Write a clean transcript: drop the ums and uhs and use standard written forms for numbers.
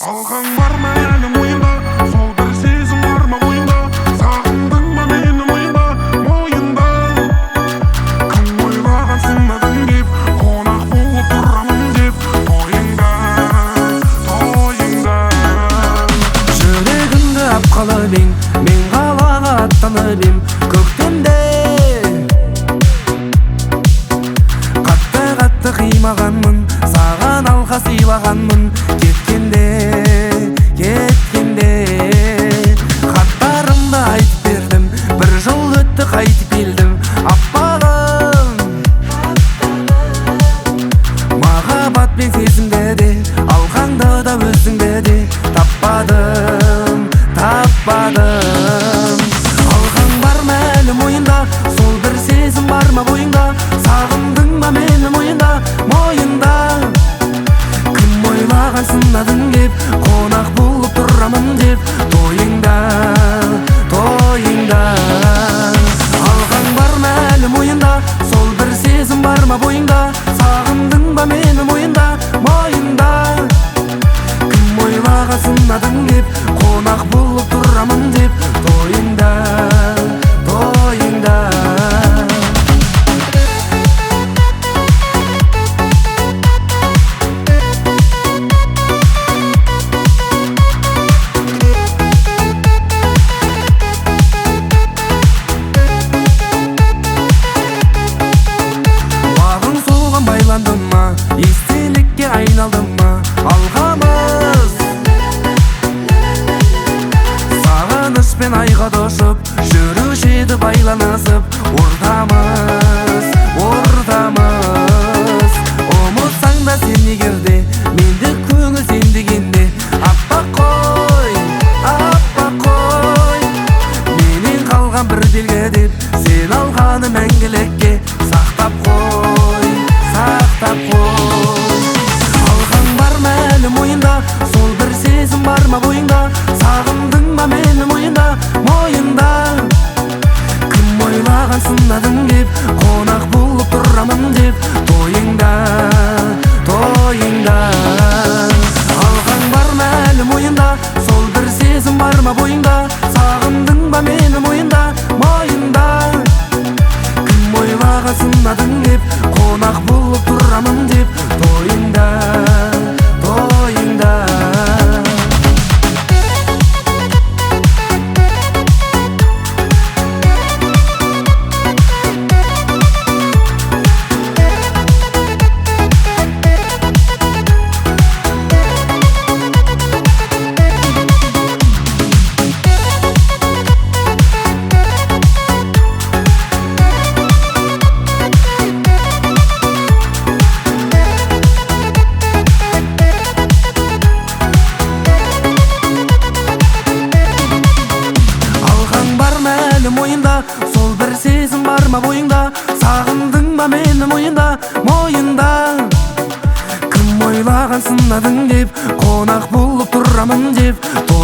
Алған бар ма әлі мойында, сол бір сезім бар ма ойында, сағындың ба мені мойында, мойында. Кім ойлаған сынадың деп, қонақ болып тұрамын деп, тойыңда, тойыңда. Жүрегімді апқалып ең, мен қалаға аттанып ем көктемде. Қатты қимағанмын, саған алға сыйлағанмын, кеткенде хаттарымды айтып бердім, бір жыл өтті қайтып келдім. Аппағым махаббатпен сезімді де, алғаңды да өзіңді де таппадым. Алған бар ма әлі мойында, сол бір сезім бар ма бойыңда, сағындың ба мені мойында, мойында. Кім ойлаған сынадың деп, қонақ болып тұрамын деп, тойыңда. Алған бар ма әлі мойында, сол бір сезім бар ма бойыңда, сағындың ба мені мойында, мойында. Кім ойлаған сынадың деп, қонақ болып тұрамын деп, тойыңда. Бағың соған байланды ма, естелікке айналды ма алғамыз? Сағынышпен айға дошып, жүруші еді байланысып, ортамыз. Ұмытсаң да сен егерде, менде көңіл сен дегенде, аппақ қой, менен қалған бір белгі деп, сен алғаны мәңгілікке сақтап қой. Алған бар ма әлі мойында, сол бір сезім бар ма бойыңда, сағындың ба мені мойында, мойында. Кім ойлаған сынадың деп, қонақ болып тұрамын деп, тойыңда. Алған бар ма әлі мойында, сол бір сезім бар ма бойыңда, сағындың ба мені мойында, мойында. Кім ойлаған сынадың деп, қонақ болып тұрамын деп, тойыңда. Мойында, сол бір сезім бар ма бойыңда, сағындың ба мені мойында, мойында. Кім ойлаған сынадың деп, қонақ болып тұрамын деп,